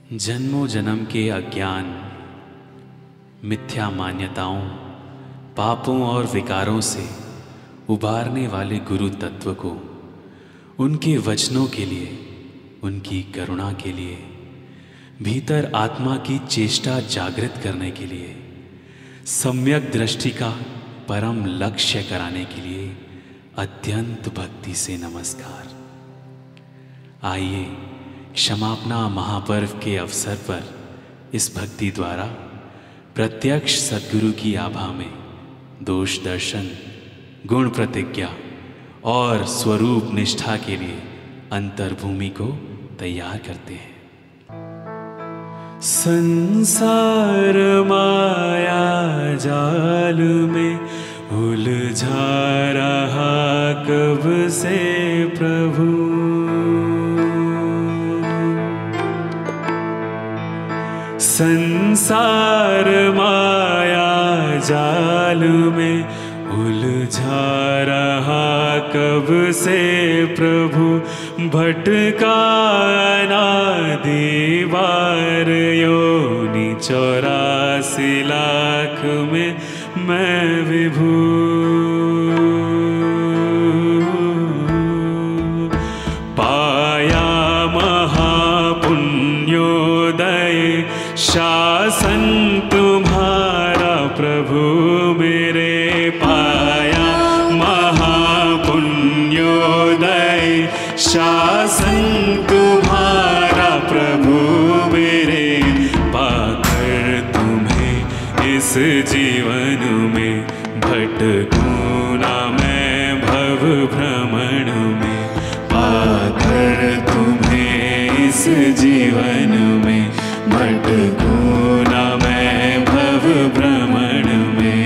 जन्मों जन्म के अज्ञान, मिथ्या मान्यताओं, पापों और विकारों से उबारने वाले गुरु तत्व को उनके वचनों के लिए, उनकी करुणा के लिए, भीतर आत्मा की चेष्टा जागृत करने के लिए, सम्यक दृष्टि का परम लक्ष्य कराने के लिए अत्यंत भक्ति से नमस्कार। आइए क्षमापना महापर्व के अवसर पर इस भक्ति द्वारा प्रत्यक्ष सद्गुरु की आभा में दोष दर्शन, गुण प्रतिज्ञा और स्वरूप निष्ठा के लिए अंतर्भूमि को तैयार करते हैं। संसार माया जाल में उलझा रहा कब से प्रभु, संसार माया जाल में उलझा रहा कब से प्रभु, भटका अनादि बार योनि 84 लाख में मैं विभू। पाया महापुण्योदय शासन तुम्हारा प्रभु मेरे, पाया महापुण्योदय शासन तुम्हारा प्रभु मेरे, पाकर तुम्हें इस जीवन में भटकूं ना मैं भव भ्रमण में, पाकर तुम्हें इस जीवन में भटकूं ना मैं भव भ्रमण में।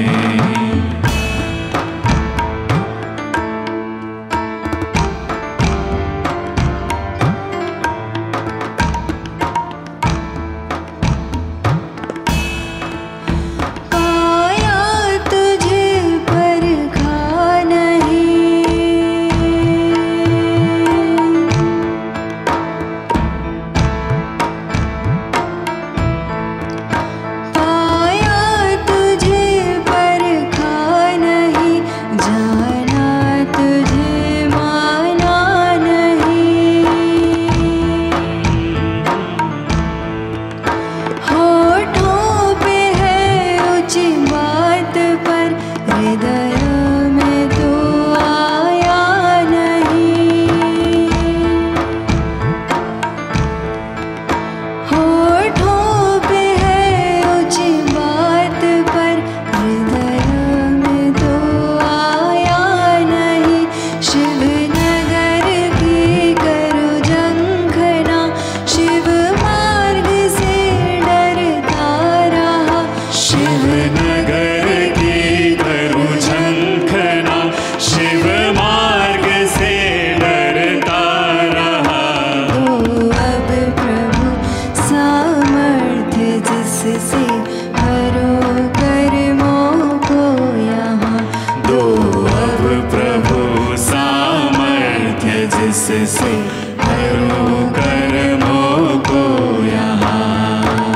से हरो कर्मों को यहाँ।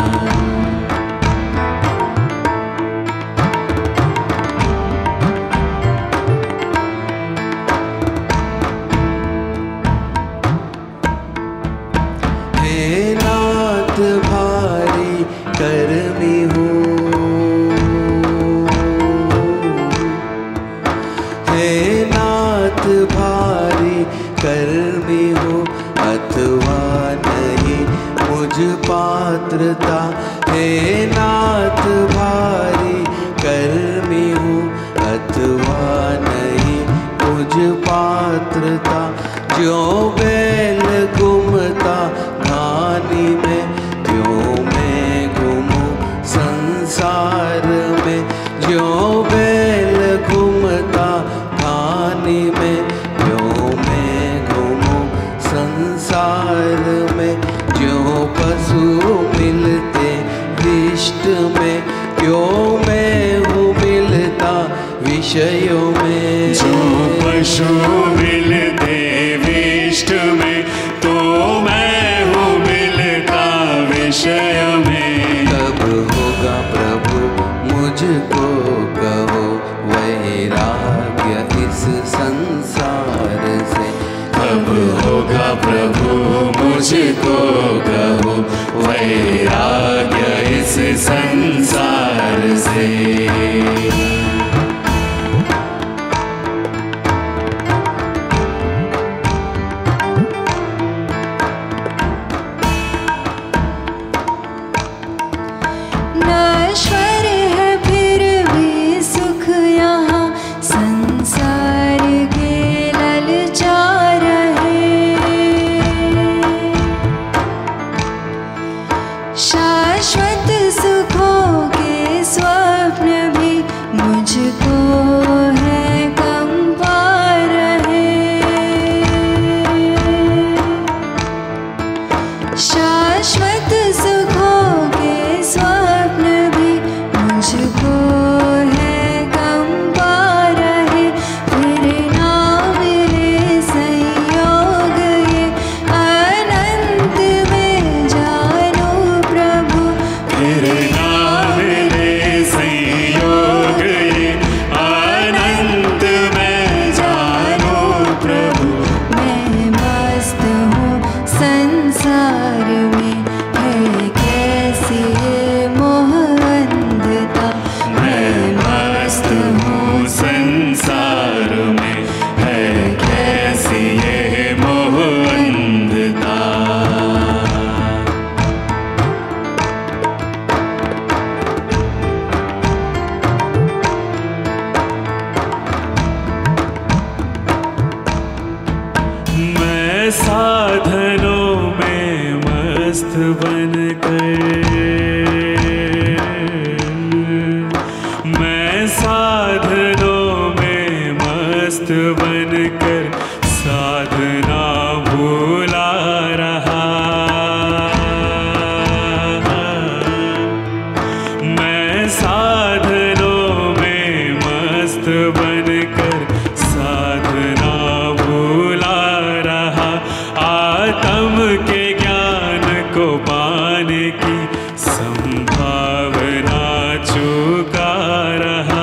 हे नाथ भारी कर्मी हूँ, हे नाथ भारी कर्मी हूँ अथवा नहीं मुझ पात्रता, हे नाथ भारी कर्मी हूँ अथवा नहीं मुझ पात्रता, जो बैल घूमता घानी में त्यों मैं घूमूं संसार में, जो बैल घूमता घानी में संसार में, जो पशु मिलते विष्ट में क्यों मैं हूँ मिलता विषयों में, जो पशु मिलते विष्ट में तो मैं हूँ मिलता विषय प्रभु मुझको कहो, वैराग्य इस संसार से। नश्वर है फिर भी सुख यहाँ, संसार के ललचा रहे। शाश्वत सुखों के स्वप्न भी मुझको है कंपा रहे। शाश्वत सुखों के स्वप्न भी मुझको है कंपा रहे। फिर ना मिले संयोग ये अनंत में जानो प्रभु। फिर ना मिले संयोग ये अनंत में जानो प्रभु। मैं मस्त हूँ संसार में, है कैसी ये मोह अंधता। मैं मस्त हूँ संसार में, है कैसी ये मोह अंधता। मैं साधनों में मस्त बनकर, मैं साधनों में मस्त बनकर साधना भूला रहा। मैं साधनों में मस्त बनकर साधना भूला रहा। आत्म के ज्ञान को पाने की संभावना चुका रहा।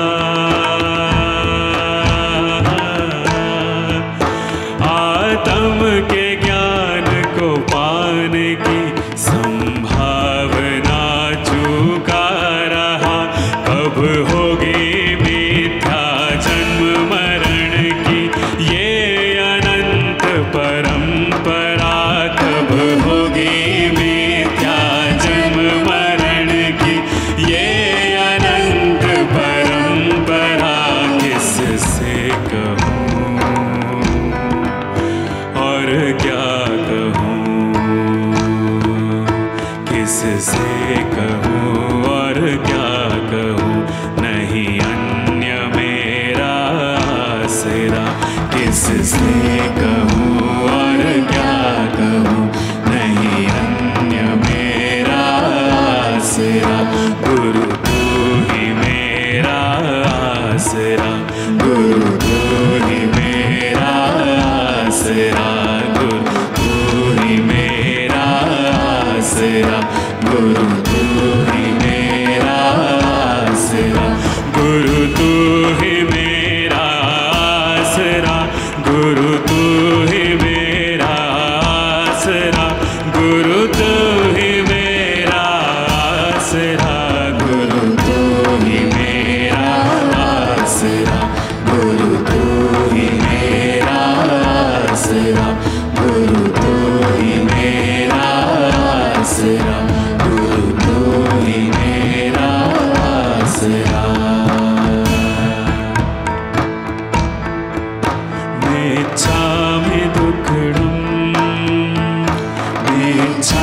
आत्म के ज्ञान को पाने की संभावना चुका रहा। कब होगी मिथ्या जन्म मरण की ये अनंत परंपरा। कब होगी मिथ्या जन्म मरण की ये अनंत परंपरा। किससे कहूँ और क्या कहूँ, किससे कहूँ और क्या कहूँ। नहीं अन्य मेरा आसरा, किससे कहूँ और क्या कहूँ। नहीं अन्य मेरा आसरा। गुरु तू ही मेरा आसरा, गुरु तू ही मेरा आसरा। गुरु तू ही मेरा आसरा, गुरु तू ही मेरा आसरा। गुरु तू ही मेरा आसरा, गुरु तू ही मेरा आसरा। गुरु तू ही मेरा आसरा, गुरु तू ही मेरा आसरा। गुरु तू ही मेरा आसरा, गुरु तू ही मेरा आसरा। गुरु तू ही मेरा आसरा। नेच्छामि दुक्कडं, नेच्छामि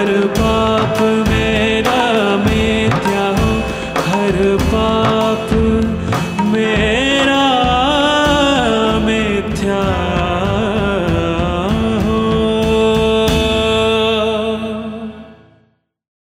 हर पाप